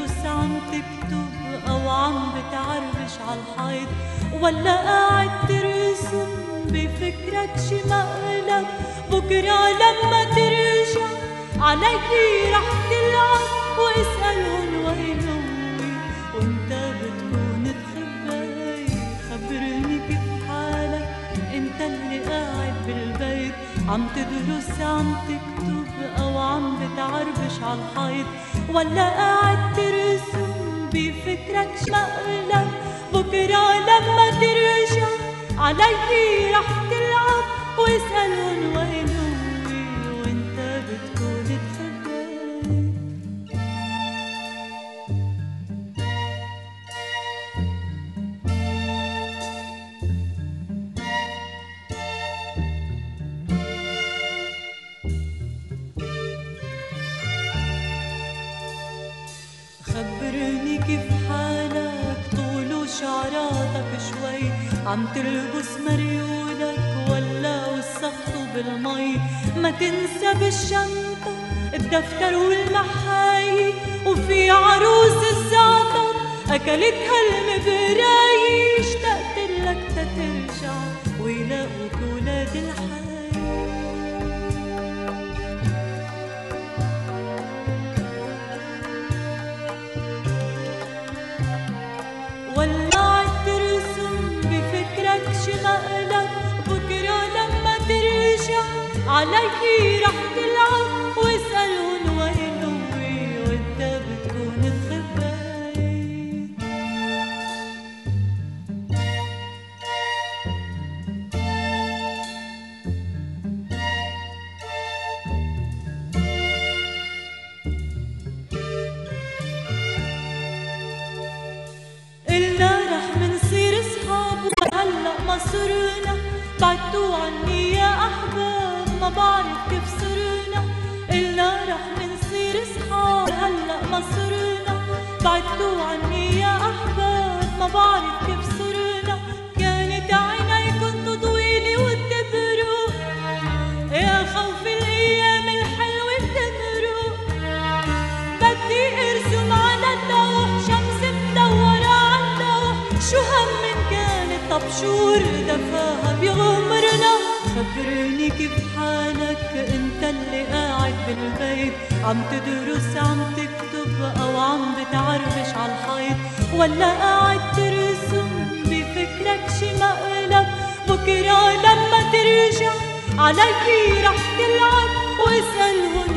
تدرس عم تكتب أو عم بتعربش عالحيط، ولا قاعد ترسم بفكرك شي مقلب بكرة لما ترجع عليكي رح تلعب واسألهن وين أمي وانت بتكون تخبي. خبرني كيف حالك انت اللي قاعد بالبيت عم تدرس عم تكتب أو عم بتعربش عالحيط، ولا قاعد ترسم بفكرك شي مقلب بكرة لما ترجع عليكي رح تلعب واسألهن وين أمي وانت بتكون تخبي. خبرني كيف حالك طول وشعراتك شوي عم تلبس مريولك ولا وسخته بالمي. ما تنسى بالشنطة الدفتر والمحاي وفي عروس الزعتر أكلتها المبراي. اشتقت لك تترجع ويلاقوك ولاد الحي. ولا عد ترسم بفكرك شي مقلب بكرة لما ترجع عليكي رح تلعب واسألهن وين أمي وانت بتكون تخبي. ما صرنا بعدتوا عني يا أحباب ما بعرف كيف صرنا. قلنا رح منصير صحاب هلأ ما صرنا بعدتوا عني يا أحباب ما بعرف كيف صرنا. كانت عينيكن طويلة وتبرق يا خوف الأيام الحلوة بتمرق. بدي ارسم على اللوح شمس مدورة عاللوح شو هم طبشور دفاها بغمرنا. خبرني كيف حالك انت اللي قاعد بالبيت عم تدرس عم تكتب او عم بتعربش عالحيط، ولا قاعد ترسم بفكرك شي مقلب بكرة لما ترجع عليكي رح تلعب واسألهن